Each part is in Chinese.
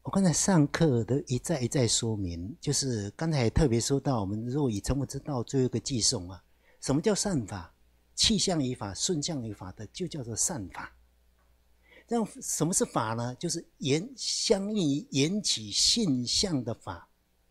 我刚才上课的一再一再说明，就是刚才也特别说到，我们若以成佛之道最后一个寄送啊，什么叫善法？气象于法、顺向于法的，就叫做善法。这样什么是法呢？就是相应于缘起现象的法，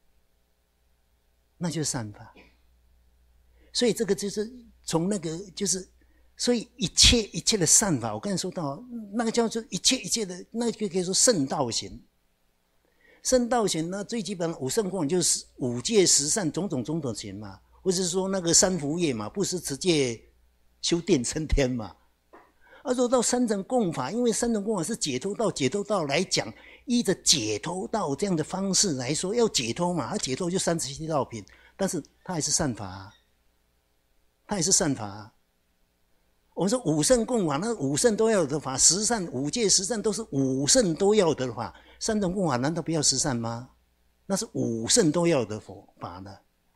那就是善法。所以这个就是从那个就是，所以一切的善法，我刚才说到那个叫做一切的，那就可以说圣道行。圣道行呢，最基本的五圣供就是五戒十善种种行嘛，或是说那个三福业嘛，布施持戒修定升天嘛。说到三乘供法，因为三乘供法是解脱道来讲，依着解脱道这样的方式来说，要解脱嘛，解脱就37道品，但是它还是善法啊，它也是善法啊。我们说五圣供法，那五圣都要有的法，十善、五戒、十善都是五圣都要有的法，三乘供法难道不要十善吗？那是五圣都要有的法呢。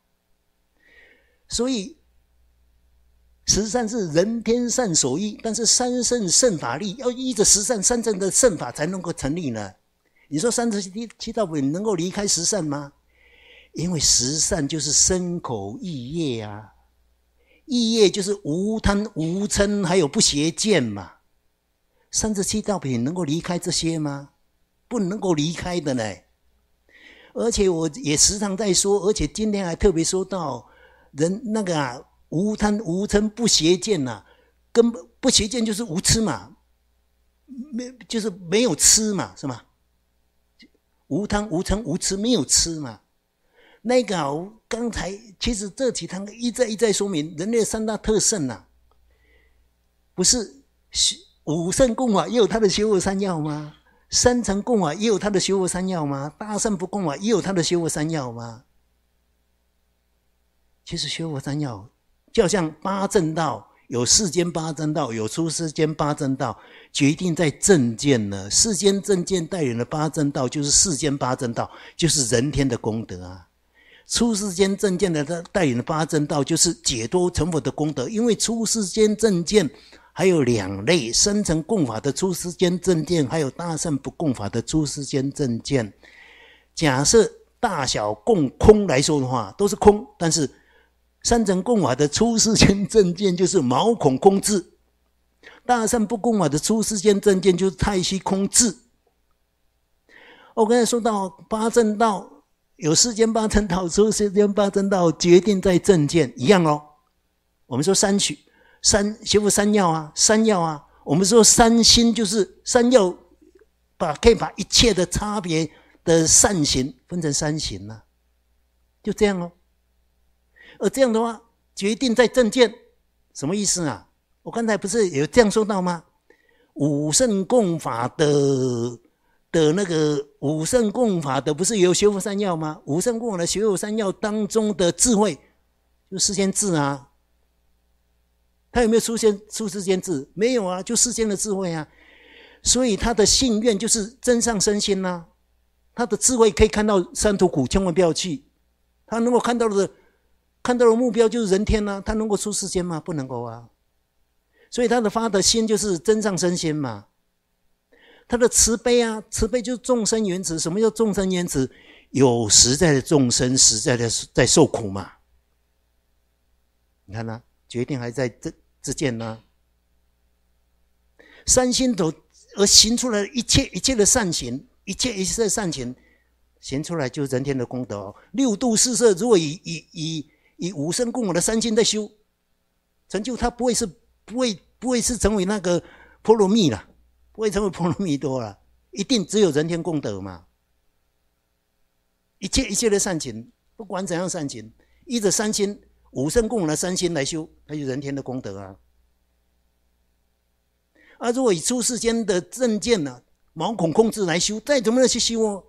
所以十善是人天善所依，但是三圣圣法力要依着十善三圣的圣法才能够成立呢。你说37道品能够离开十善吗？因为十善就是身口意业啊，意业就是无贪无嗔还有不邪见嘛。37道品能够离开这些吗？不能够离开的呢。而且我也时常在说，而且今天还特别说到人那个无贪无嗔不邪见啊，根本不邪见就是无痴嘛，就是没有痴嘛，是吗？无贪无嗔无痴没有痴嘛。那个刚才其实这几堂一再说明，人类的三大特性啊，不是五圣供法也有它的修佛三要吗？三乘供法也有它的修佛三要吗？大乘不供法也有它的修佛三要吗？其实修佛三要就好像八正道，有世间八正道，有出世间八正道，决定在正见呢。世间正见带领的八正道，就是世间八正道，就是人天的功德啊。出世间正见的带领的八正道，就是解脱成佛的功德。因为出世间正见还有两类，深层供法的出世间正见，还有大乘不供法的出世间正见。假设大小共空来说的话，都是空，但是三乘供法的出世间正见就是毛孔空智，大乘不供法的出世间正见就是太虚空智。我刚才说到八正道，有世间八正道，出世间八正道，决定在正见一样哦。我们说学佛三要啊，三要啊。我们说三心就是三要，可以把一切的差别的善行分成三行啊，就这样哦。而这样的话，决定在正见，什么意思啊？我刚才不是有这样说到吗？五圣供法的那个五圣供法的不是有学佛三要吗？五圣供法的学佛三要当中的智慧，就世间智啊。他有没有出世间智？没有啊，就世间的智慧啊。所以他的信愿就是真上身心啊。他的智慧可以看到三途苦，千万不要去。他能够看到的目标就是人天啊，他能够出世间吗？不能够啊。所以他的发的心就是真上身心嘛。他的慈悲啊，慈悲就是众生缘慈。什么叫众生缘慈？有实在的众生，实在的在受苦嘛。你看啊，决定还在自见呢。三心斗而行出来一切的善行，一切的善行行出来就是人天的功德哦。六度四摄，如果以五圣供法的三心在修成就，他不会是成为那个波罗蜜了，不会成为波罗蜜多了，一定只有人天功德嘛。一切的善行，不管怎样善行，依着三心五圣供法的三心来修，那就人天的功德啊。如果以出世间的正见呢，毛孔空智来修，再怎么样去修哦，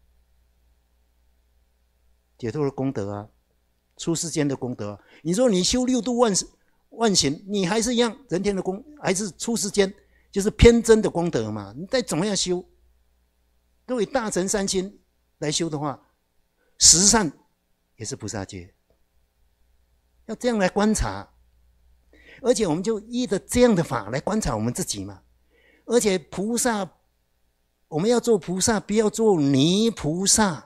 解脱的功德啊，出世间的功德啊。你说你修六度万行，你还是一样人天的还是出世间，就是偏真的功德嘛。你再怎么样修，都以大乘三心来修的话，十善也是菩萨戒。要这样来观察，而且我们就依着这样的法来观察我们自己嘛。而且菩萨， 我们要做菩萨，不要做泥菩萨。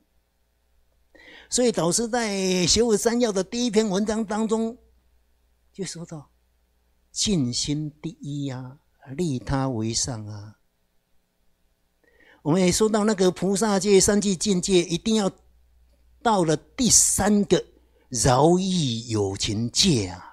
所以导师在学佛三要的第一篇文章当中就说到，尽心第一啊，利他为上啊。我们也说到那个菩萨戒、三际境界，一定要到了第三个饶益有情戒啊。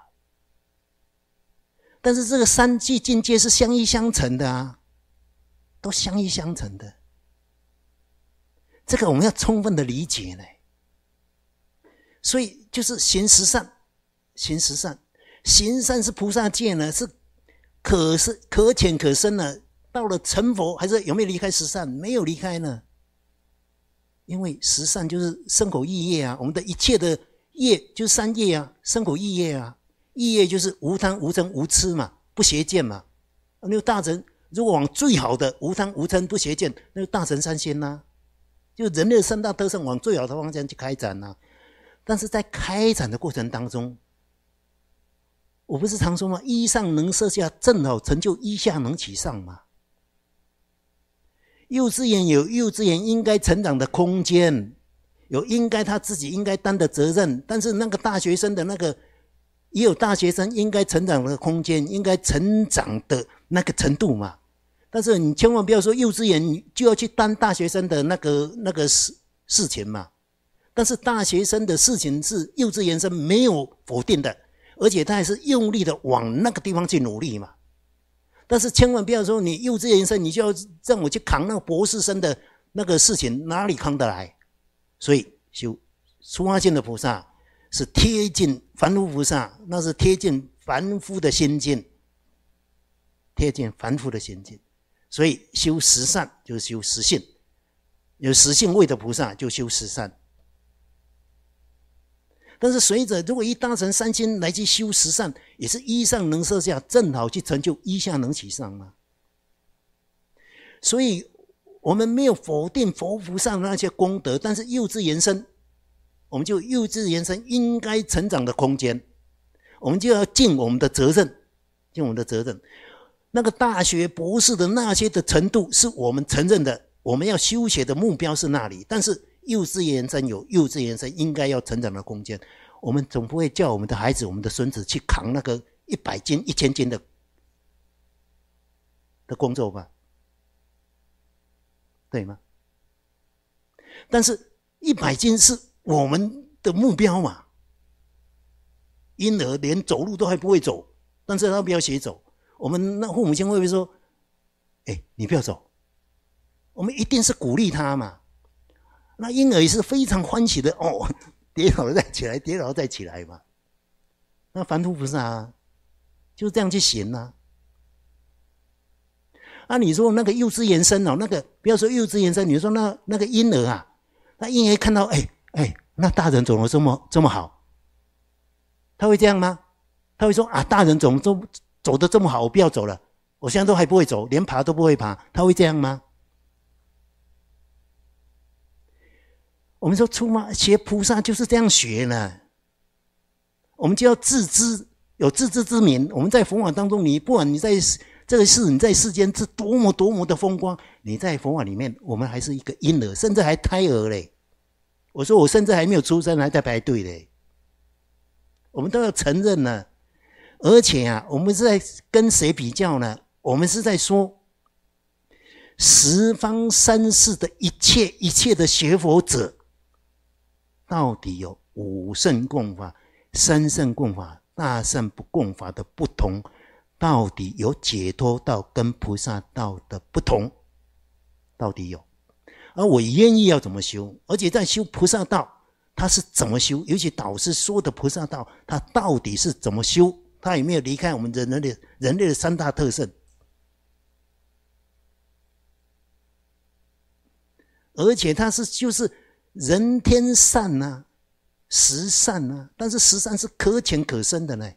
但是这个三际境界是相依相成的啊，都相依相成的。这个我们要充分的理解呢。所以就是行十善，行十善，行善是菩萨戒呢，是可浅可深呢。到了成佛，还是有没有离开十善？没有离开呢。因为十善就是身口意业啊，我们的一切的业就是三业啊，身口意业啊。意业就是无贪无嗔无痴嘛，不邪见嘛。那个大乘如果往最好的无贪无嗔不邪见，那个大乘三仙啊，就人类三大特胜往最好的方向去开展啊。但是在开展的过程当中，我不是常说吗？依上能摄下，正好成就依下能起上嘛。幼稚园有幼稚园应该成长的空间，有应该他自己应该担的责任，但是那个大学生的那个也有大学生应该成长的空间，应该成长的那个程度嘛。但是你千万不要说幼稚园就要去担大学生的那个事情嘛。但是大学生的事情是幼稚园生没有否定的，而且他还是用力的往那个地方去努力嘛。但是千万不要说你幼稚园生你就要让我去扛那个博士生的那个事情，哪里扛得来？所以修出发心的菩萨是贴近凡夫菩萨，那是贴近凡夫的心境，贴近凡夫的心境。所以修十善就是修十性，有十性位的菩萨就修十善。但是随着如果一大乘三心来去修十善，也是依上能摄下，正好去成就依下能起上嘛。所以我们没有否定佛菩萨的那些功德，但是幼稚园生，我们就幼稚园生应该成长的空间，我们就要尽我们的责任，尽我们的责任。那个大学博士的那些的程度是我们承认的，我们要修学的目标是那里，但是幼稚园生有幼稚园生应该要成长的空间，我们总不会叫我们的孩子、我们的孙子去扛那个100斤、1000斤的工作吧？对吗？但是100斤是我们的目标嘛。婴儿连走路都还不会走，但是他不要学走，我们那父母亲会不会说：“你不要走？”我们一定是鼓励他嘛。那婴儿也是非常欢喜的哦，跌倒了再起来，跌倒了再起来嘛。那凡夫菩萨就这样去行啊。你说那个幼稚园生哦，那个不要说幼稚园生，你说那个婴儿啊，那婴儿看到那大人走得这么好，他会这样吗？他会说大人走得这么好，我不要走了，我现在都还不会走，连爬都不会爬，他会这样吗？我们说学菩萨就是这样学呢，我们就要自知，有自知之明。我们在佛法当中，不管你在这个世，你在世间是多么多么的风光，你在佛法里面，我们还是一个婴儿，甚至还胎儿嘞。我说我甚至还没有出生，还在排队嘞。我们都要承认呢。而且我们是在跟谁比较呢？我们是在说十方三世的一切的学佛者，到底有5圣共法、3圣共法、大圣不共法的不同，到底有解脱道跟菩萨道的不同，到底有。而我愿意要怎么修，而且在修菩萨道，他是怎么修？尤其导师说的菩萨道，他到底是怎么修？他有没有离开我们人类的3大特性？而且他就是人天善啊，十善啊，但是十善是可浅可深的呢。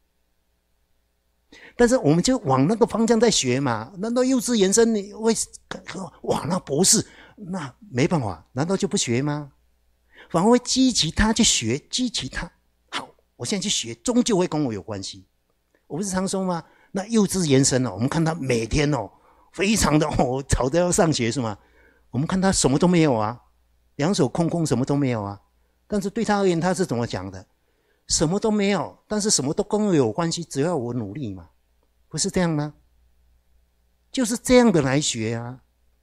但是我们就往那个方向在学嘛。难道幼稚园生你会哇那博士那没办法，难道就不学吗？反而会激起他去学，激起他好，我现在去学，终究会跟我有关系。我不是常说吗？那幼稚园生我们看他每天非常的吵着要上学是吗？我们看他什么都没有啊，两手空空，什么都没有啊。但是对他而言，他是怎么讲的？什么都没有，但是什么都跟我有关系，只要我努力嘛，不是这样吗？就是这样的来学啊。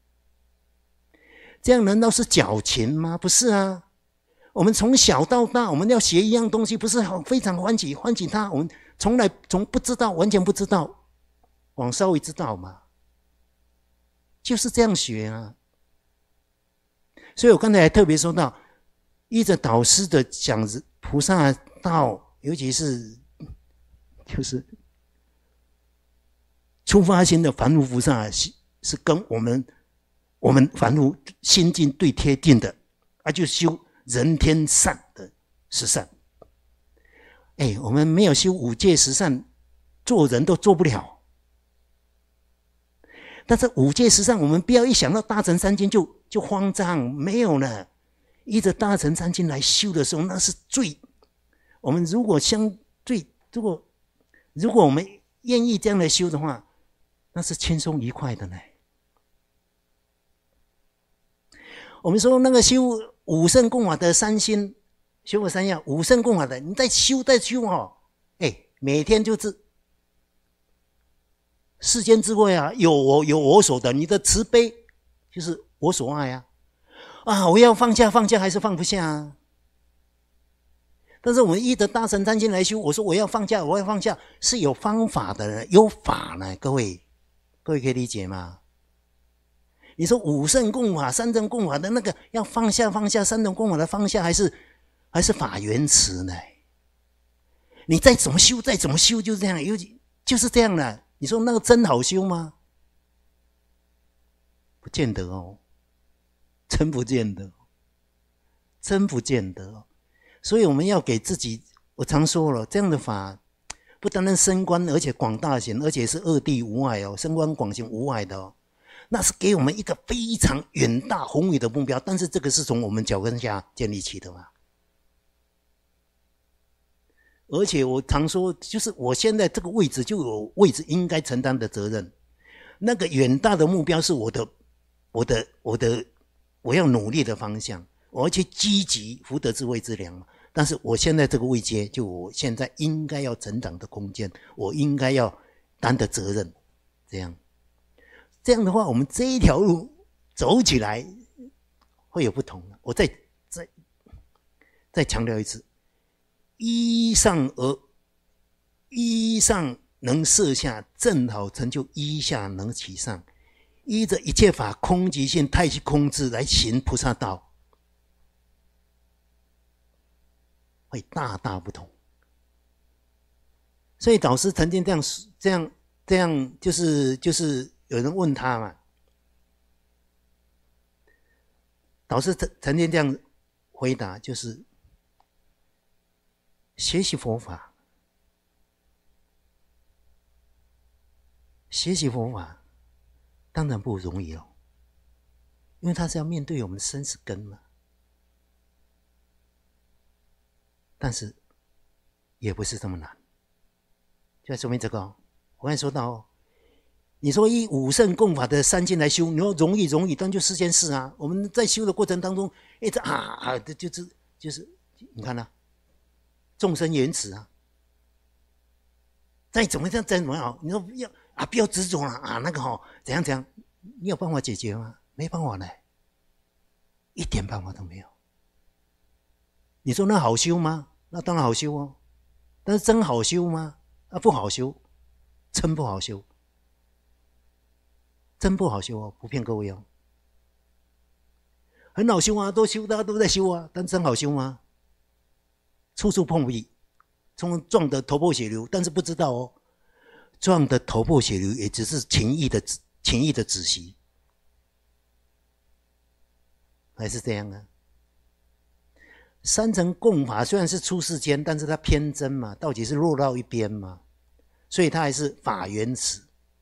这样难道是矫情吗？不是啊。我们从小到大，我们要学一样东西，不是非常欢喜他，我们从不知道，完全不知道，往稍微知道嘛，就是这样学啊。所以我刚才还特别说到，依着导师的讲菩萨道，尤其是就是出发心的凡夫菩萨，是跟我们凡夫心境最贴近的，就修人天善的十善。我们没有修五戒十善，做人都做不了。但是五戒十善，我们不要一想到大乘三经就慌张，没有呢。依着大乘三经来修的时候，那是最我们如果我们愿意这样来修的话，那是轻松愉快的呢。我们说那个修五圣供法的三心，修了三样五圣供法的，你再修每天就是世间智慧啊，有我所得，你的慈悲就是我所爱啊。我要放下还是放不下啊。但是我们依着大乘三经来修，我说我要放下，是有方法的，有法呢，各位可以理解吗？你说五圣供法、三乘供法的那个要放下，三乘供法的放下还是法缘慈呢？你再怎么修就是这样，就是这样了。你说那个真好修吗？不见得哦，真不见得。所以我们要给自己，我常说了，这样的法不单单深观，而且广大行，而且是二谛无碍哦，深观广行无碍的哦。那是给我们一个非常远大宏伟的目标，但是这个是从我们脚跟下建立起的嘛。而且我常说，就是我现在这个位置就有位置应该承担的责任。那个远大的目标是我要努力的方向，我要去积极福德智慧之良嘛。但是我现在这个位阶，就我现在应该要成长的空间，我应该要担的责任，这样的话，我们这一条路走起来会有不同。我再强调一次，依上能摄下，正好成就依下能起上。依着一切法空即性太虚空智来行菩萨道，会大大不同。所以导师曾经这样，就是有人问他嘛，导师曾经这样回答，就是学习佛法当然不容易哦，因为他是要面对我们的生死根嘛。但是也不是这么难。就在说明这个我刚才说到你说以五圣供法的三经来修，你说容易，但就4件事啊。我们在修的过程当中，一直就是你看啊，众生缘起啊，再怎么样，你说不要执着了那个怎样，你有办法解决吗？没办法呢，一点办法都没有。你说那好修吗？那当然好修哦，但是真好修吗？不好修，真不好修，不骗各位哦。很好修啊，大家都在修啊，但真好修吗？处处碰壁，撞得头破血流，但是不知道哦，撞得头破血流也只是情义的止息，还是这样啊。三乘供法虽然是出世间，但是它偏真嘛，到底是落到一边嘛，所以它还是法缘起。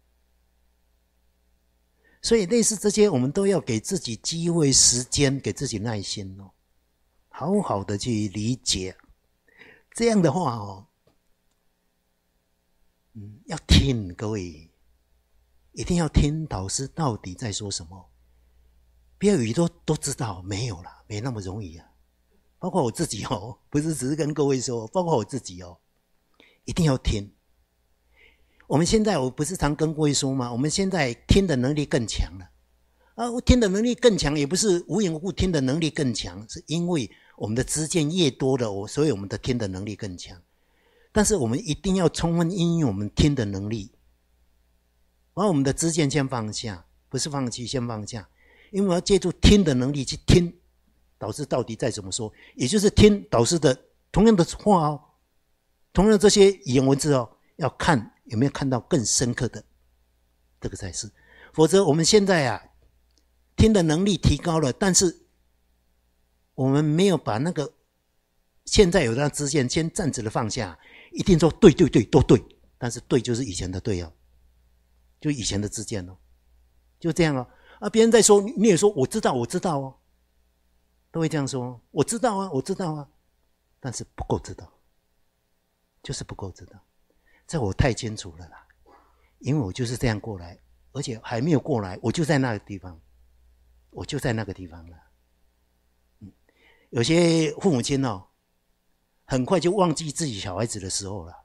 所以类似这些，我们都要给自己机会、时间，给自己耐心哦，好好的去理解。这样的话要听各位， 一定要听导师到底在说什么。不要以为都知道，没有啦，没那么容易啊。包括我自己哦，不是只是跟各位说，包括我自己哦，一定要听。我们现在我不是常跟各位说吗？我们现在听的能力更强了啊！我听的能力更强，也不是无缘无故听的能力更强，是因为我们的知见越多了，所以我们的听的能力更强。但是我们一定要充分运用我们听的能力，把我们的知见先放下，不是放弃，先放下，因为我要借助听的能力去听导师到底在怎么说，也就是听导师的同样的话哦，同样这些语言文字哦，要看有没有看到更深刻的，这个才是。否则我们现在啊，听的能力提高了，但是我们没有把那个现在有的知见先暂时的放下，一定说对对对都对，但是对就是以前的对哦，就以前的知见哦，就这样哦。啊，别人在说你也说我知道我知道哦，都会这样说，我知道啊我知道啊，但是不够知道，就是不够知道。这我太清楚了啦，因为我就是这样过来，而且还没有过来，我就在那个地方，我就在那个地方了。有些父母亲哦，很快就忘记自己小孩子的时候了。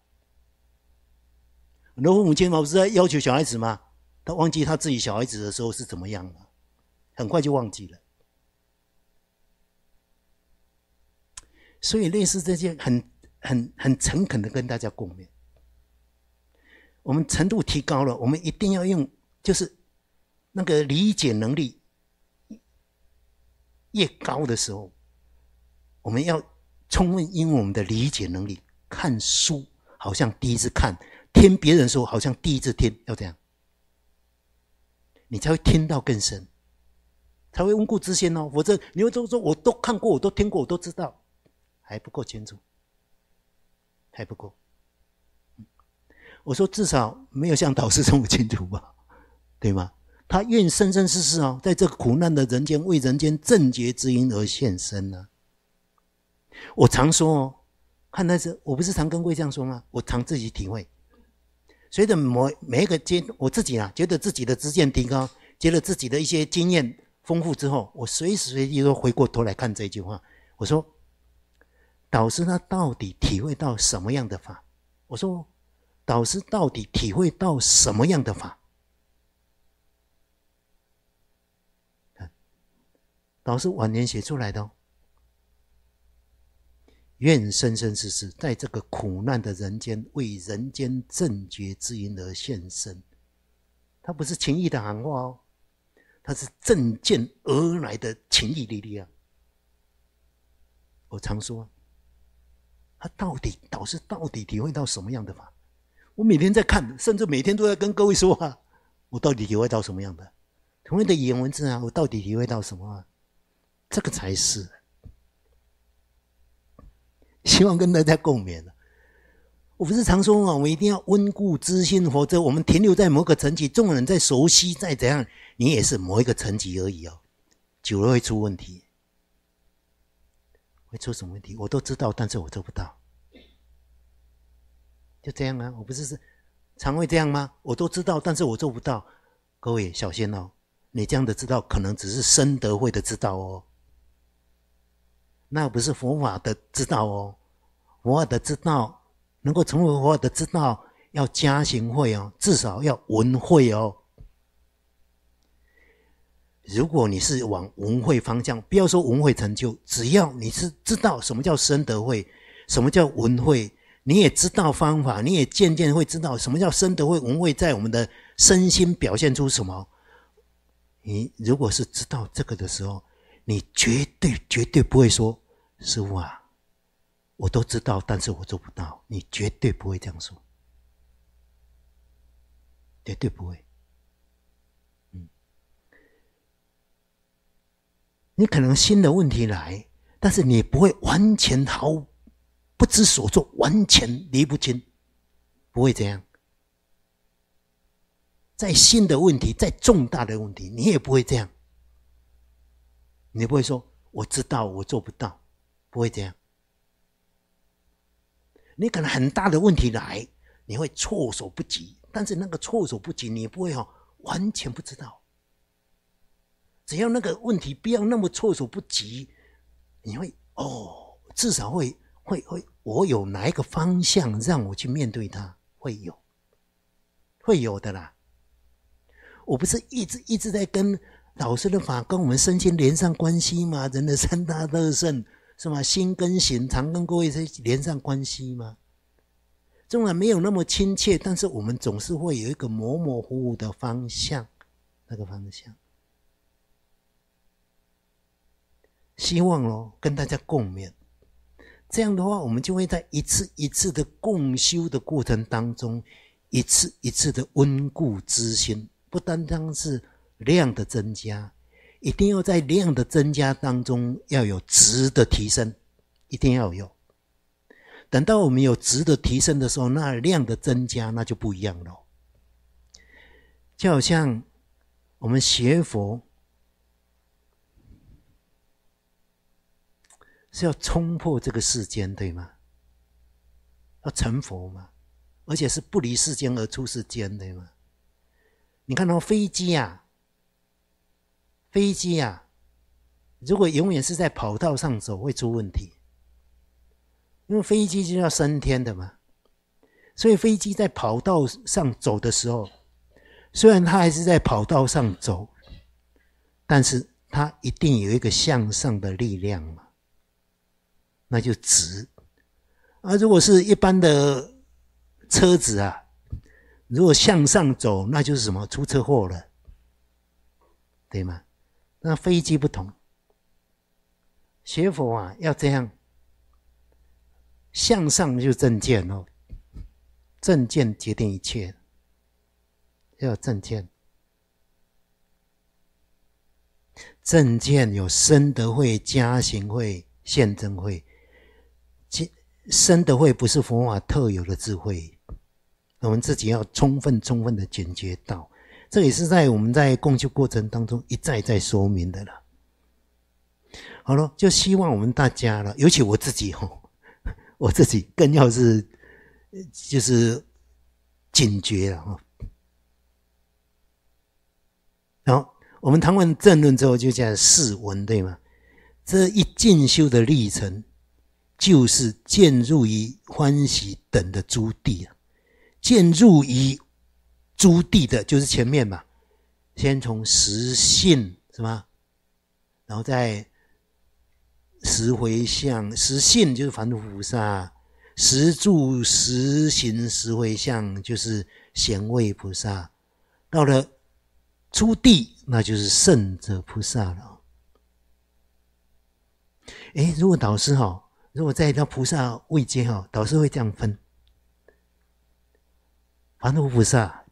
很多父母亲不是在要求小孩子吗？他忘记他自己小孩子的时候是怎么样了，很快就忘记了。所以类似这些很诚恳的跟大家共勉。我们程度提高了，我们一定要用，就是那个理解能力越高的时候，我们要充分因为我们的理解能力，看书好像第一次看，听别人说好像第一次听，要这样，你才会听到更深，才会温故知新哦。否则你会说我都看过，我都听过，我都知道，还不够清楚，还不够。我说至少没有像导师这么清楚吧，对吗？他愿生生世世哦，在这个苦难的人间，为人间正觉之因而现身呢。我常说哦，看那是我不是常跟各位这样说吗？我常自己体会，随着每一个我自己啊，觉得自己的知见提高，觉得自己的一些经验丰富之后，我随时随地都回过头来看这句话。我说，导师他到底体会到什么样的法？我说，导师到底体会到什么样的法？导师晚年写出来的哦，愿生生世世在这个苦难的人间，为人间正觉之因而现身。他不是情意的喊话哦，他是正见而来的情意力量。我常说，他导师到底体会到什么样的法？我每天在看，甚至每天都在跟各位说啊，我到底体会到什么样的？同样的语言文字啊，我到底体会到什么啊？这个才是。希望跟大家共勉了。我不是常说嘛，我们一定要温故知新，否则我们停留在某个层级，众人在熟悉，再怎样，你也是某一个层级而已哦，久了会出问题。会出什么问题？我都知道，但是我做不到。就这样啊，我不是常会这样吗？我都知道，但是我做不到。各位小心哦，你这样的知道，可能只是深德会的知道哦，那不是佛法的知道哦。佛法的知道能够成为佛法的知道，要加行慧哦，至少要闻慧哦。如果你是往闻慧方向，不要说闻慧成就，只要你是知道什么叫深德慧，什么叫闻慧，你也知道方法，你也渐渐会知道什么叫深德慧、闻慧在我们的身心表现出什么。你如果是知道这个的时候，你绝对不会说，师父啊，我都知道，但是我做不到。你绝对不会这样说，绝对不会。你可能新的问题来，但是你不会完全毫不知所措，完全理不清，不会这样。再新的问题，再重大的问题，你也不会这样。你不会说我知道我做不到，不会这样。你可能很大的问题来，你会措手不及，但是那个措手不及，你不会完全不知道。只要那个问题不要那么措手不及，你会至少会我有哪一个方向让我去面对它，会有的啦。我不是一直在跟老师的法跟我们身心连上关系吗？人的三大特性是吗？心跟行常跟各位连上关系吗？纵然没有那么亲切，但是我们总是会有一个模模糊糊的方向，那个方向。希望跟大家共勉。这样的话，我们就会在一次一次的共修的过程当中，一次一次的温故知新，不单单是量的增加，一定要在量的增加当中要有质的提升，一定要有。等到我们有质的提升的时候，那量的增加那就不一样了。就好像我们学佛是要冲破这个世间，对吗？要成佛嘛，而且是不离世间而出世间，对吗？你看飞机啊，如果永远是在跑道上走，会出问题。因为飞机就要升天的嘛，所以飞机在跑道上走的时候，虽然它还是在跑道上走，但是它一定有一个向上的力量嘛，那就直。如果是一般的车子啊，如果向上走，那就是什么？出车祸了，对吗？那飞机不同，学佛啊要这样，向上就正见正见决定一切，要有正见。正见有生德慧、加行慧、现真慧。生德慧不是佛法特有的智慧，我们自己要充分的警觉到，这也是在我们在共修过程当中一再说明的了。好了，就希望我们大家了，尤其我自己我自己更要是就是警觉了然后我们谈完正论之后，就讲释文，对吗？这一进修的历程，就是渐入于欢喜等的诸地啊。渐入于诸地的，就是前面嘛，先从实性是吗？然后再实回向，实性就是凡夫菩萨，实住实行实回向就是贤位菩萨，到了诸地那就是圣者菩萨了。如果导师如果在到菩萨位阶导师会这样分：凡夫菩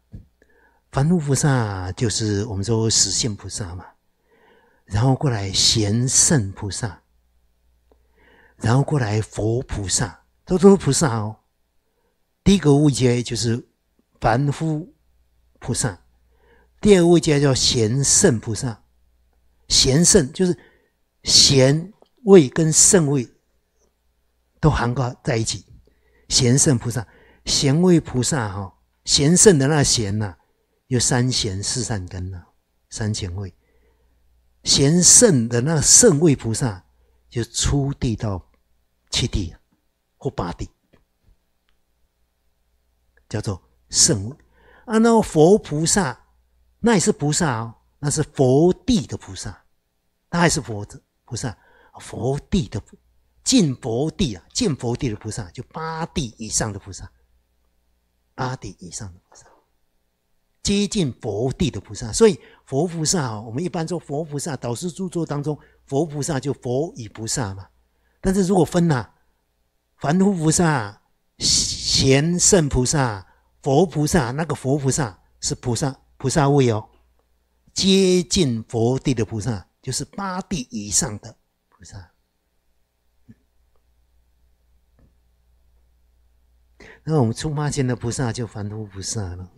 萨就是我们说实性菩萨嘛，然后过来贤圣菩萨，然后过来佛菩萨，都是菩萨第一个位阶就是凡夫菩萨，第二个位阶叫贤圣菩萨。贤圣就是贤位跟圣位都涵盖在一起，贤圣菩萨。贤位菩萨贤圣的那贤有三贤四善根三贤位。贤圣的那圣位菩萨就初地到七地或八地，叫做圣位。那佛菩萨那也是菩萨那是佛地的菩萨，他还是佛菩萨，佛地的进佛地进佛地的菩萨就八地以上的菩萨，接近佛地的菩萨。所以佛菩萨我们一般说佛菩萨，导师著作当中佛菩萨就佛与菩萨嘛。但是如果分凡夫菩萨、贤圣菩萨、佛菩萨，那个佛菩萨是菩萨位接近佛地的菩萨就是八地以上的菩萨。那我们出发前的菩萨就凡夫菩萨了。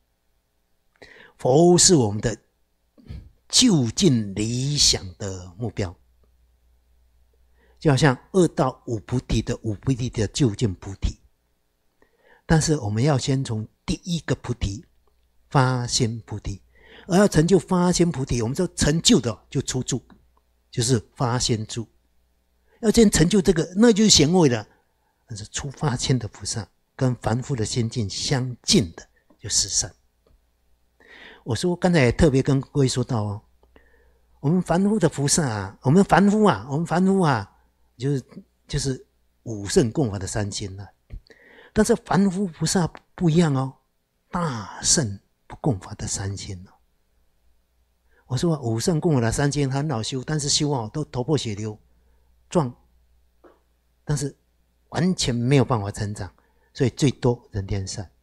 佛是我们的就近理想的目标，就好像2到5菩提的就近菩提，但是我们要先从第一个菩提发心菩提， 而要成就发心菩提，我们说成就的就出住，就是发心住。要先成就这个，那就是贤位了。但是出发心的菩萨，跟凡夫的心境相近的，就是善。我说刚才也特别跟各位说到哦，我们凡夫的菩萨啊，我们凡夫啊，就是五圣供法的三心了。但是凡夫菩萨不一样哦，大圣不供法的三心哦。我说五圣供法的三心很好修，但是修哦都头破血流，壮，但是完全没有办法成长，所以最多人天善。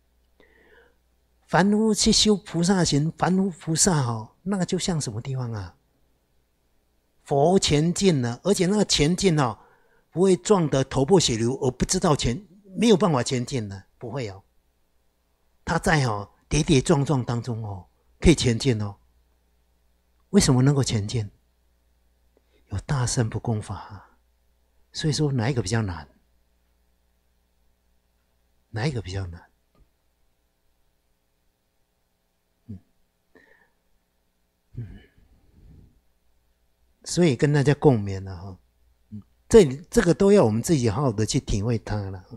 凡夫去修菩萨行，凡夫菩萨哦，那个就像什么地方啊？佛前进了，而且那个前进哦，不会撞得头破血流，而不知道没有办法前进了，不会哦。他在跌跌撞撞当中可以前进哦。为什么能够前进？有大圣不共法，所以说哪一个比较难？哪一个比较难？所以跟大家共勉了哈。这个都要我们自己好好的去体会它了。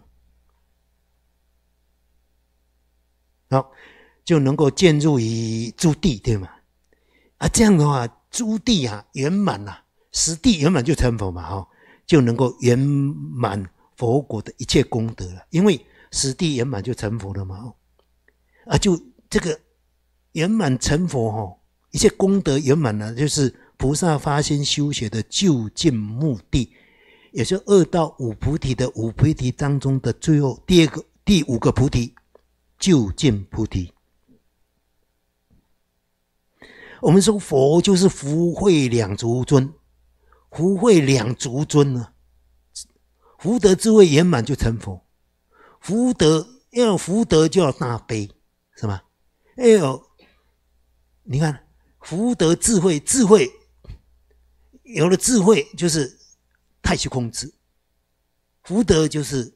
好，就能够渐入于诸地，对吗？这样的话，诸地圆满了，实地圆满就成佛嘛，就能够圆满佛果的一切功德了。因为实地圆满就成佛了嘛，就这个圆满成佛一切功德圆满了，就是菩萨发心修学的究竟目的，也是2到5菩提的5菩提当中的最后第5个菩提，究竟菩提。我们说佛就是福慧两足尊，福慧两足尊呢，福德智慧圆满就成佛。福德要福德就要大悲，是吗？你看福德智慧有了智慧就是太虚空智，福德就是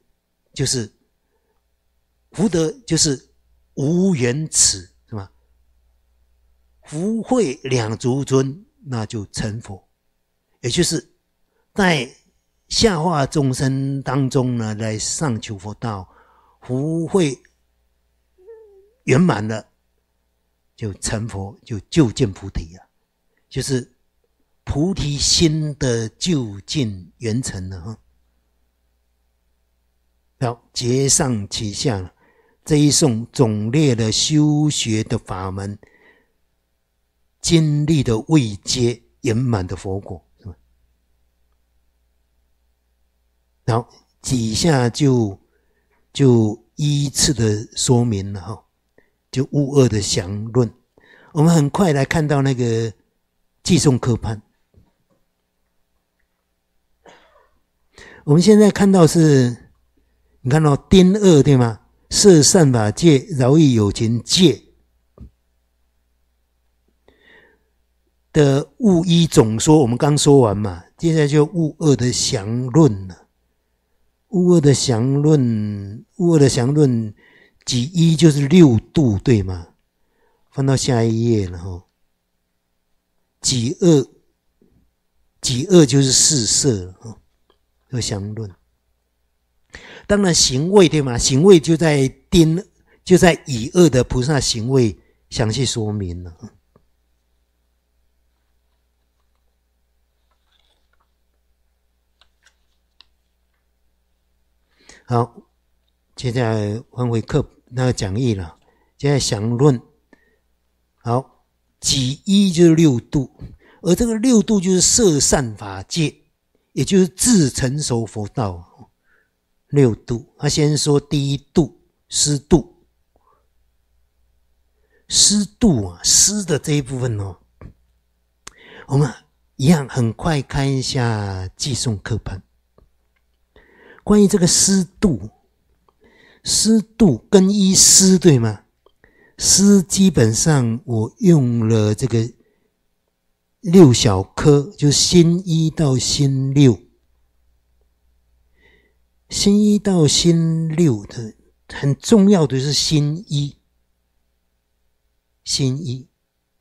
福德就是无缘耻，是吗？福慧两足尊，那就成佛，也就是在下化众生当中呢，来上求佛道，福慧圆满了，就成佛，就究竟菩提了，就是菩提心的究竟圆成了。好，结上启下，这一颂总列了修学的法门，经历的位阶圆满的佛果，是吧？好，底下就依次的说明了就悟二的详论。我们很快来看到那个寄送科判。我们现在看到是，你看到丁二对吗？摄善法界，饶益有情界的悟一总说，我们刚说完嘛，接下来就悟二的详论了。悟二的详论己一就是6度，对吗？翻到下一页了己二就是四摄了和详论。当然行位对吗？行位就在乙二的菩萨行位详细说明了。好，接下来翻回那个讲义了。接下来详论。好，己一就是6度，而这个6度就是摄善法界，也就是自成熟佛道。6度，他先说第1度，施度。施度施的这一部分我们一样很快看一下寄送科判。关于这个施度跟依施对吗？施基本上我用了这个6小科，就是心1到心6。心1到心6的很重要的是心一。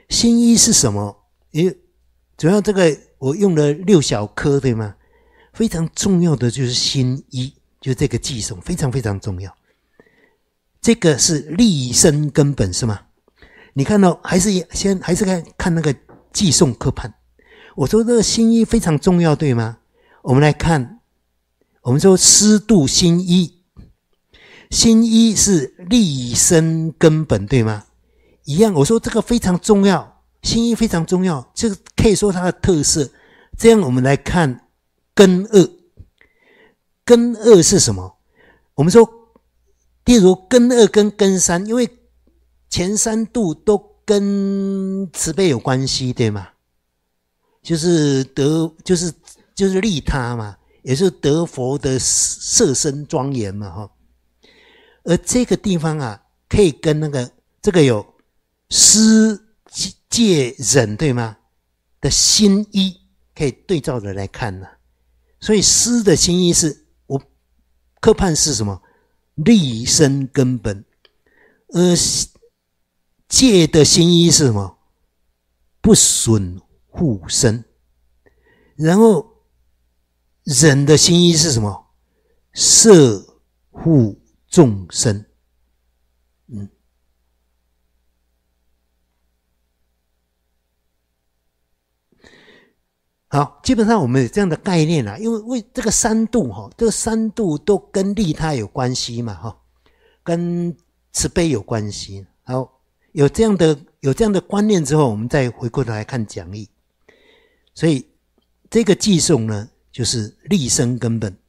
心一是什么？主要这个我用了6小科，对吗？非常重要的就是心一，就这个寄送非常非常重要。这个是立身根本，是吗？你看到还是看那个寄送科判。我说这个心一非常重要，对吗？我们来看，我们说师度心一，心一是立身根本，对吗？一样，我说这个非常重要，心一非常重要，这个可以说它的特色。这样我们来看根二，根二是什么？我们说例如根二跟根三，因为前3度都跟慈悲有关系，对吗？就是利他嘛，也是得佛的色身庄严嘛，哈。而这个地方啊，可以跟这个有施戒忍，对吗？的心一可以对照着来看呢。所以施的心一是我科判是什么？立身根本。而戒的心一是什么？不损护身。然后忍的心一是什么？摄护众生。好，基本上我们有这样的概念啦，因为这个3度这个3度都跟利他有关系嘛，跟慈悲有关系。好，有这样的观念之后，我们再回过头来看讲义。所以这个寄送呢，就是立身根本。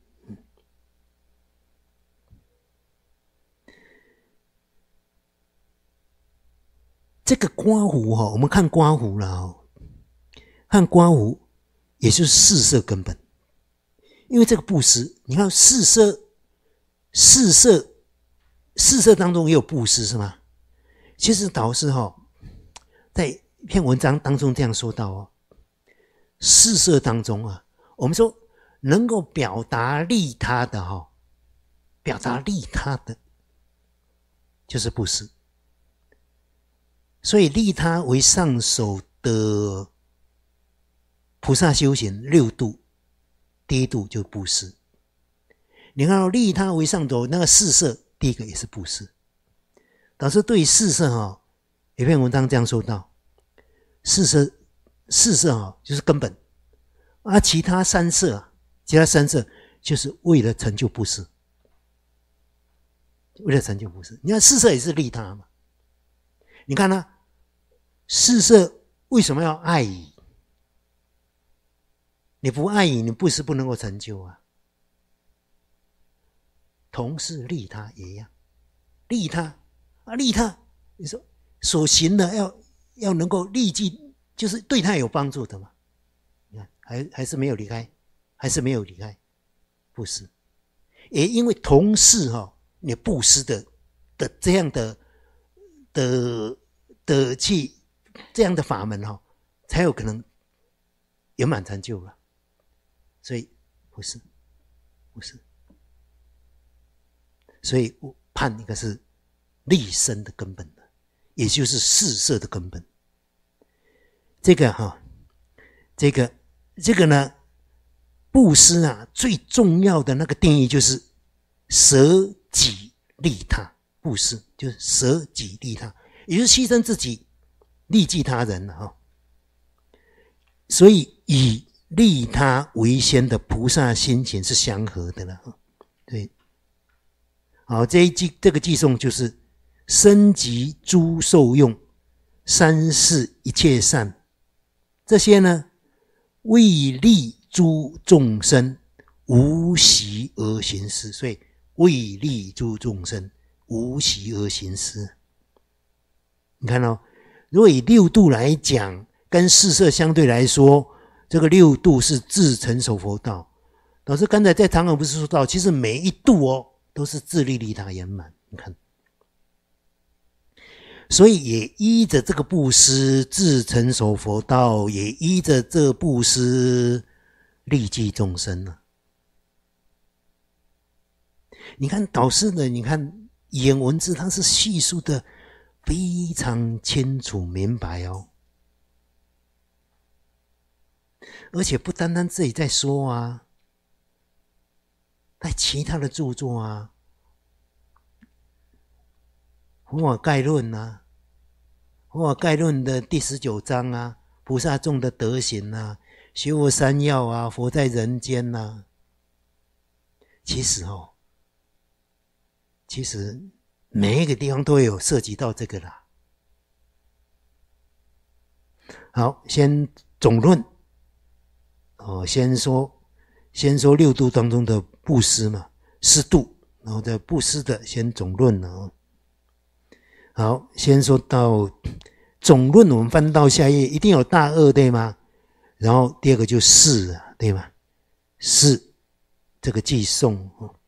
这个刮胡我们看刮胡了看刮胡也就是四摄根本。因为这个布施，你看四摄当中也有布施，是吗？其实导师在一篇文章当中这样说到四摄当中我们说能够表达利他的就是布施。所以利他为上首的菩萨修行6度，第1度就布施。你看到利他为上首那个四摄，第一个也是布施。导师对于四摄有篇文章这样说到，四摄就是根本，其他3摄就是为了成就布施，为了成就布施。你看四摄也是利他嘛。你看四摄为什么要爱语？你不爱语，你布施不能够成就同是利他也一样，利他，你说所行的要能够立即，就是对他有帮助的嘛。你看还是没有离开，布施。也因为同是你布施的这样的去这样的法门才有可能圆满成就了。所以不是，所以我判一个是立身的根本的，也就是四摄的根本。这个呢，布施最重要的那个定义就是舍己利他。布施就是舍己利他，也就是牺牲自己，利济他人所以以利他为先的菩萨心情是相合的了。对，好，这个寄送就是身及诸受用，三世一切善，这些呢为利诸众生，无习而行施。所以为利诸众生，无习而行施。你看如果以6度来讲，跟四摄相对来说，这个6度是自成熟佛道。老师刚才在堂而不是说到，其实每一度都是自利利他圆满。你看，所以也依着这个布施自成熟佛道，也依着这布施利济众生了。你看导师呢，你看语言文字，它是叙述的非常清楚明白而且不单单自己在说啊，在其他的著作啊，佛法概论啊，佛法概论的第19章啊，菩萨众的德行啊，学佛三要啊，佛在人间啊，其实每一个地方都有涉及到这个啦。好，先总论先说六度当中的布施嘛，施度，然后在布施的先总论了。好，先说到总论，我们翻到下页一定有大恶，对吗？然后第二个就释啊，对吗？释这个寄送，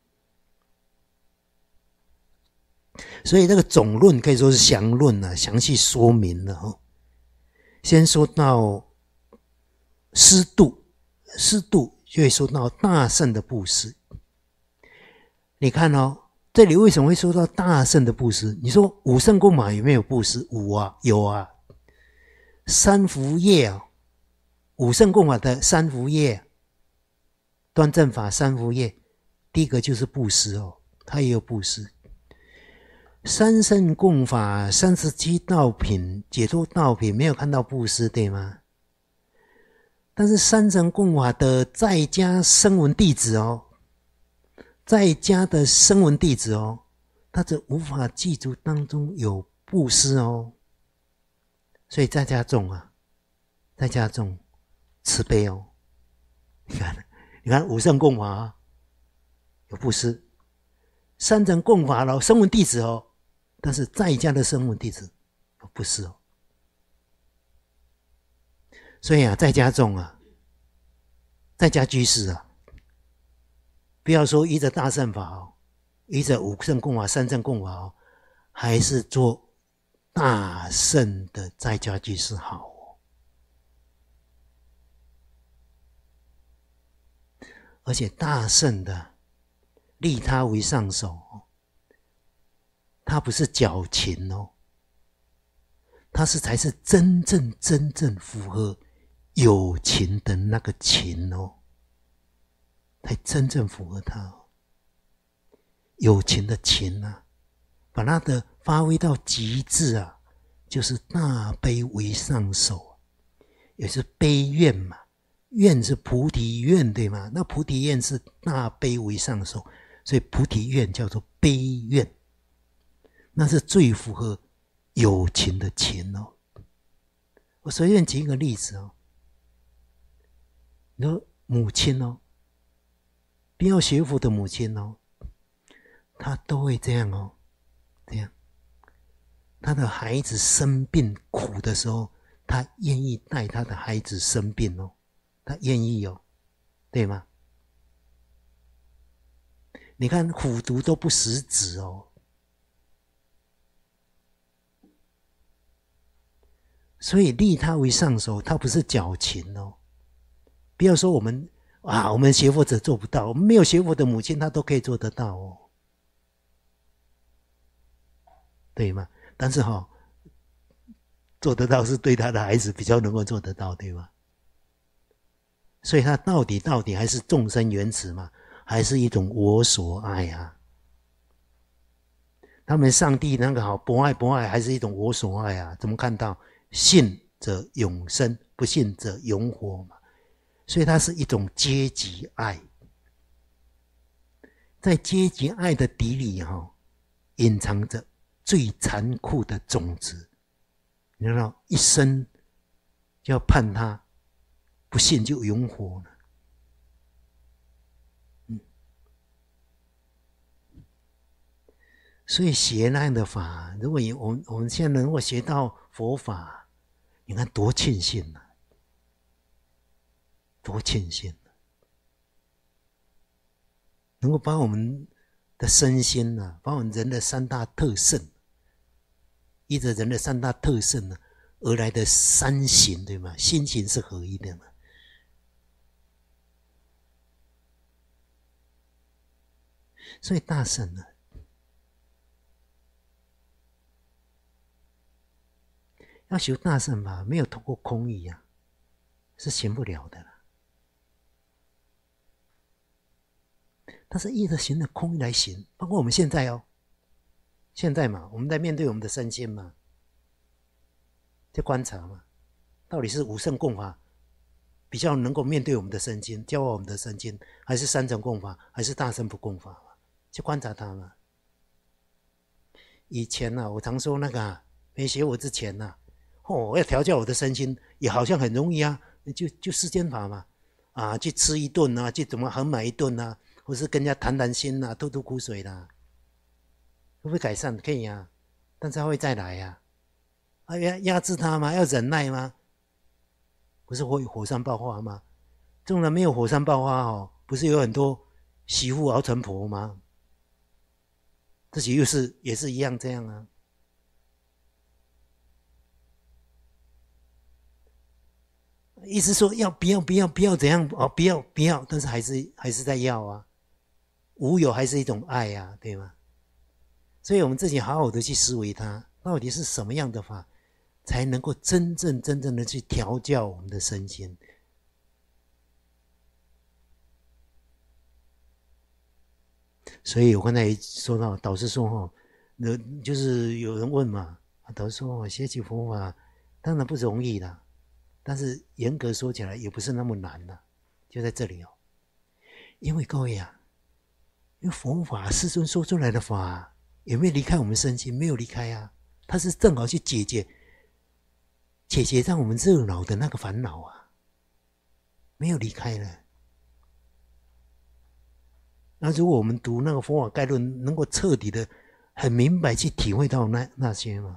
所以这个总论可以说是详论啊，详细说明了。先说到施度，施度就会说到大圣的布施。你看这里为什么会说到大圣的布施？你说五圣供法有没有布施？有啊。三福业啊，五圣供法的三福业，端正法三福业，第一个就是布施它也有布施。三圣供法37道品解脱道品没有看到布施，对吗？但是三圣供法的在家声闻弟子在家的声闻弟子他的无法记住当中有布施所以在家众在家众慈悲你看五圣供法有布施，三圣供法声闻弟子但是在家的声闻弟子有布施所以在家众在家居士不要说依着大乘法依着五圣供法三圣供法还是做大圣的在家居士好而且大圣的利他为上首他不是矫情他才是真正符合有情的那个情才真正符合他有情的情把它的发挥到极致就是大悲为上首，也是悲愿嘛，愿是菩提愿对吗？那菩提愿是大悲为上首，所以菩提愿叫做悲愿，那是最符合有情的情我随便举一个例子你说母亲不要学佛的母亲她都会这样这样，她的孩子生病苦的时候，她愿意带她的孩子生病她愿意对吗？你看苦毒都不食子所以利他为上首，他不是矫情不要说我们学佛者做不到，我们没有学佛的母亲她都可以做得到对吗？但是做得到是对他的孩子比较能够做得到，对吗？所以他到底还是众生缘起嘛，还是一种我所爱他们上帝那个博爱还是一种我所爱怎么看到信者永生，不信者永火嘛？所以它是一种阶级爱，在阶级爱的底里隐藏着最残酷的种子，你知道一生就要判他不信就永火了所以学那样的法，如果我们现在能够学到佛法，你看多庆幸多庆幸能够把我们的身心把我们人的三大特性，依着人的三大特性而来的三行，对吗？心行是合一的嘛。所以大圣要修大圣法，没有透过空义是行不了的啦。 它是意的行的空意来行，包括我们现在哦，现在嘛，我们在面对我们的身心嘛，在观察嘛，到底是五圣共法比较能够面对我们的身心，教化我们的身心，还是三乘共法，还是大乘不共法嘛？去观察它嘛。以前我常说那个没学我之前要调教我的身心，也好像很容易啊，就世间法嘛，去吃一顿啊，去怎么横买一顿啊，或是跟人家谈谈心啊，吐吐苦水啦，会不会改善？可以啊，但是他会再来啊，压制他吗？要忍耐吗？不是会火山爆发吗？纵然没有火山爆发不是有很多媳妇熬成婆吗？自己也是一样这样啊。意思说要不要怎样不要，但是还是在要啊。无有还是一种爱啊，对吗？所以我们自己好好的去思维它，到底是什么样的法才能够真正的去调教我们的身心。所以我刚才说到导师说就是有人问嘛，导师说学习佛法当然不容易啦，但是严格说起来也不是那么难啦，就在这里因为各位因为佛法世尊说出来的法有没有离开我们身心？没有离开啊，它是正好去解决让我们热恼的那个烦恼没有离开了。那如果我们读那个佛法概论，能够彻底的很明白去体会到那些嘛，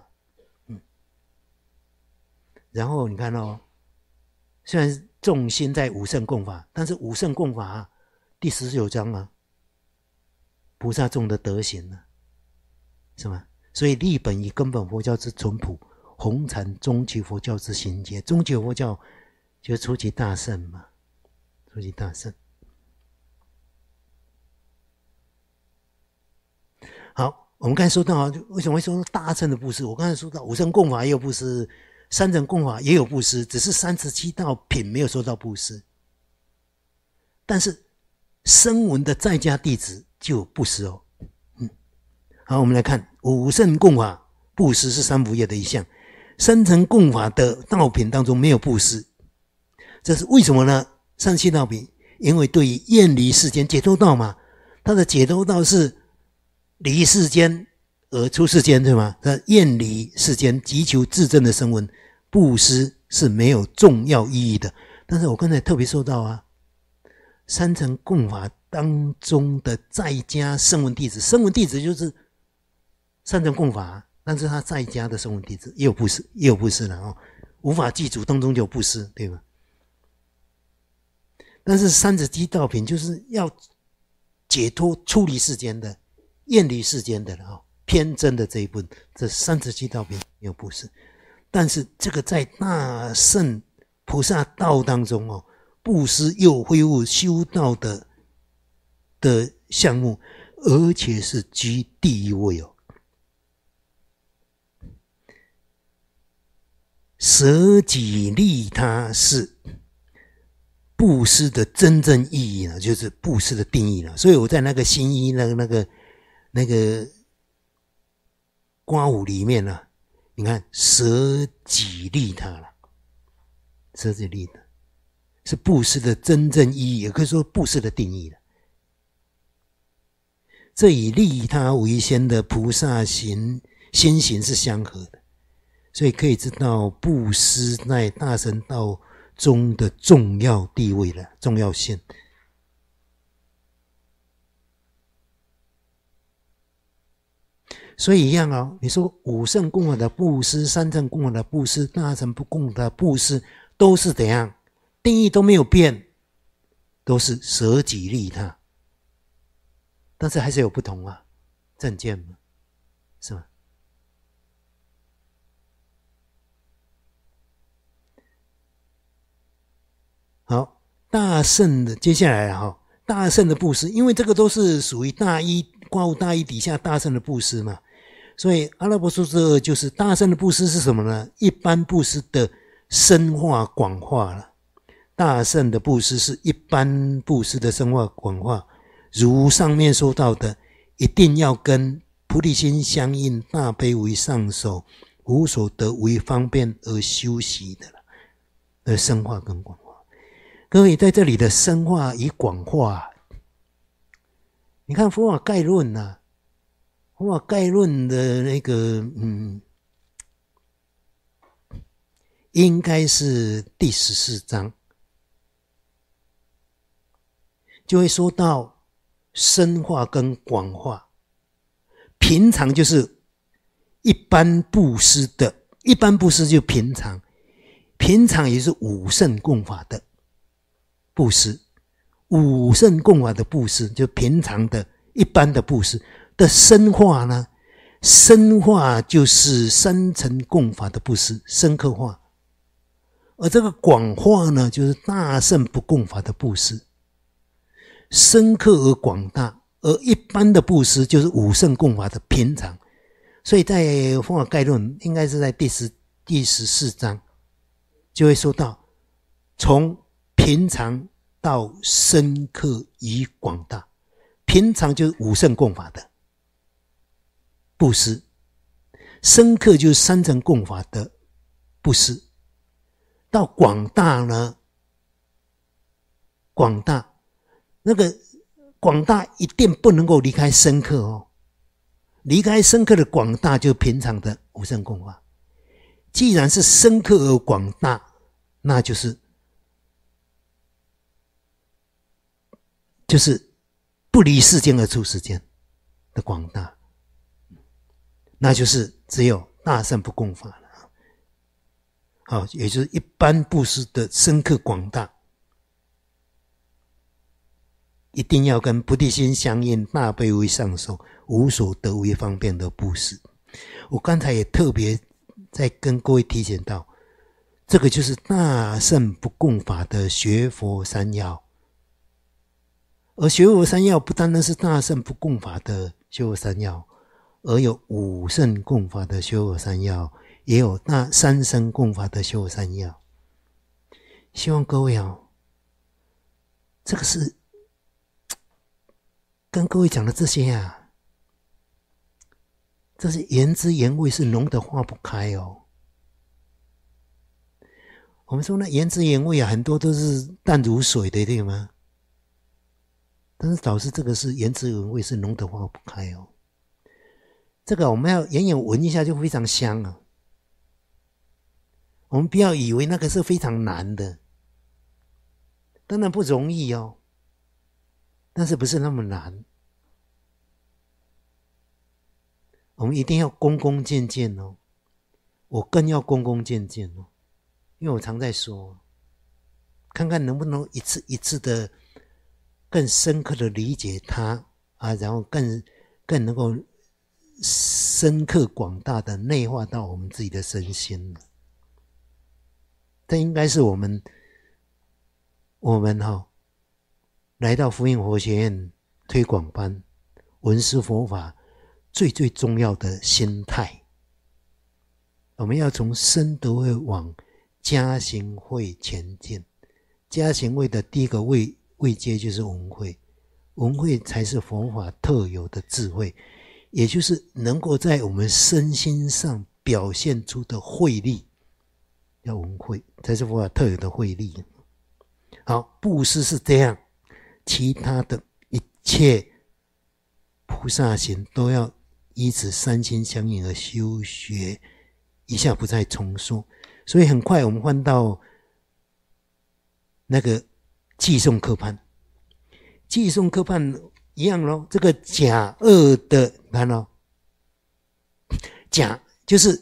然后你看虽然重心在五圣共法，但是五圣共法第19章菩萨众的德行是吗？所以立本以根本佛教之淳朴，弘阐终极佛教之行阶。终极佛教就是初级大圣嘛，初级大圣。好，我们刚才说到为什么会说大乘的布施？我刚才说到五乘共法也有布施，三乘共法也有布施，只是37道品没有说到布施。但是声闻的在家弟子就有布施好，我们来看五乘共法布施是三福业的一项，三乘共法的道品当中没有布施，这是为什么呢？37道品，因为对于厌离世间解脱道嘛，他的解脱道是离世间而出世间，对吗？他厌离世间，急求自证的声闻，布施是没有重要意义的。但是我刚才特别说到三乘共法当中的在家声闻弟子，声闻弟子就是三乘共法，但是他在家的声闻弟子也有布施了无法记住当中就有布施，对吗？但是37道品就是要解脱出离世间的，厌离世间的偏真的这一部分，这37道品没有布施。但是这个在大乘菩萨道当中布施又恢复修道的项目，而且是居第一位舍己利他是布施的真正意义就是布施的定义所以我在那个新一那个刮舞里面你看舍己利他了，舍己利他是布施的真正意义，也可以说布施的定义了。这以利他为先的菩萨行先行是相合的，所以可以知道布施在大乘道中的重要地位了，重要性。所以一样你说五乘共法的布施，三乘共法的布施，大乘不共法的布施，都是怎样？定义都没有变，都是舍己利他，但是还是有不同正见嘛，是吗？好，大乘的接下来大乘的布施，因为这个都是属于大一刮舞大一底下大乘的布施嘛，所以阿拉伯数字2就是大乘的布施是什么呢？一般布施的深化广化了，大乘的布施是一般布施的深化广化， 如上面说到的，一定要跟菩提心相应，大悲为上首，无所得为方便而修习的了，而深化跟广化。各位在这里的深化与广化，你看佛法概论啊，佛法概论的那个应该是第14章，就会说到深化跟广化。平常就是一般布施的，一般布施就平常，平常也是五圣供法的布施，五圣供法的布施就平常的一般的布施的深化呢，深化就是三乘供法的布施，深刻化。而这个广化呢，就是大乘不共法的布施，深刻而广大。而一般的布施就是五圣供法的平常。所以在佛法概论应该是在第14章就会说到，从平常到深刻与广大。平常就是五圣供法的布施，深刻就是三乘供法的布施。到广大呢，广大那个广大一定不能够离开深刻哦，离开深刻的广大就平常的五圣供法。既然是深刻而广大，那就是不离世间而出世间的广大，那就是只有大乘不共法了。好，也就是一般布施的深刻广大，一定要跟菩提心相应，大悲为上首，无所得为方便的布施。我刚才也特别在跟各位提醒到，这个就是大乘不共法的学佛三要。而学佛三要不单单是大乘不共法的学佛三要，而有五圣共法的学佛三要，也有三乘共法的学佛三要。希望各位这个是跟各位讲的这些这是言之言味，是浓得化不开哦。我们说那言之言味很多都是淡如水的，对吗？但是导师这个是言之言味，是浓得化不开哦。这个我们要远远闻一下就非常香啊。我们不要以为那个是非常难的，当然不容易哦，但是不是那么难。我们一定要恭恭敬敬哦，我更要恭恭敬敬哦，因为我常在说，看看能不能一次一次的更深刻的理解它然后更能够深刻广大的内化到我们自己的身心。这应该是我们来到福音佛学院推广班闻思佛法最重要的心态。我们要从深德会往加行会前进。加行会的第一个位阶就是闻会，闻会才是佛法特有的智慧，也就是能够在我们身心上表现出的慧力，要闻会才是佛法特有的慧力。好，布施是这样，其他的一切菩萨行都要依此三心相应而修学，以下不再重说。所以很快我们换到那个寄送科判，寄送科判一样咯，这个甲二的，看咯，甲就是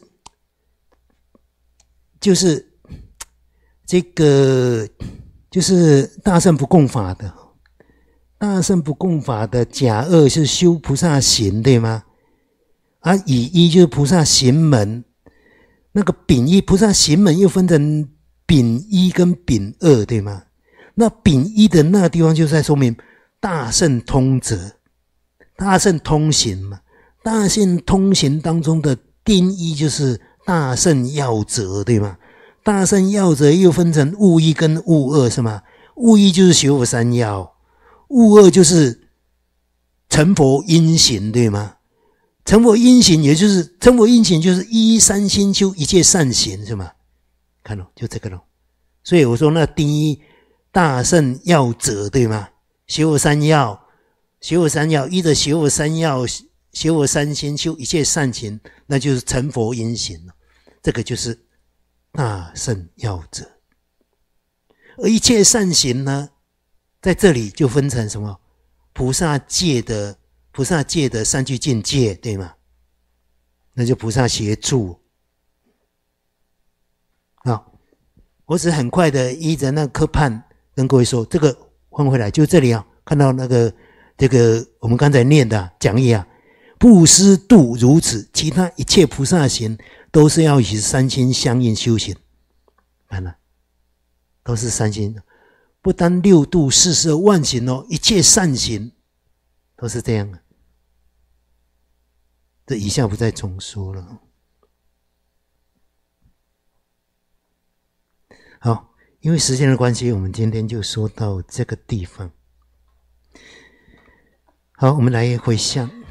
这个就是大乘不共法的，大乘不共法的甲二是修菩萨行，对吗？乙一就是菩萨行门，那个丙一菩萨行门又分成丙一跟丙二，对吗？那丙一的那个地方就是在说明大乘通则，大乘通行嘛。大乘通行当中的丁一就是大乘要则，对吗？大乘要则又分成物一跟物二，是吗？物一就是学佛三要，物二就是成佛因行，对吗？成佛因行，也就是成佛因行，就是依三心修一切善行，是吗？看咯，就这个咯。所以我说那第一大圣要者，对吗？学佛三要，学佛三要，依着学佛三要，学佛三心修一切善行，那就是成佛因行了。这个就是大圣要者。而一切善行呢，在这里就分成什么？菩萨戒的三聚境界，对吗？那就菩萨协助。好，我只很快的依着那个科判跟各位说，这个换回来就这里啊，看到那个这个我们刚才念的讲义啊，布施度如此，其他一切菩萨行都是要与三心相应修行，看了，都是三心，不单六度42万行哦，一切善行都是这样的。这以下不再重说了。好，因为时间的关系，我们今天就说到这个地方。好，我们来回向。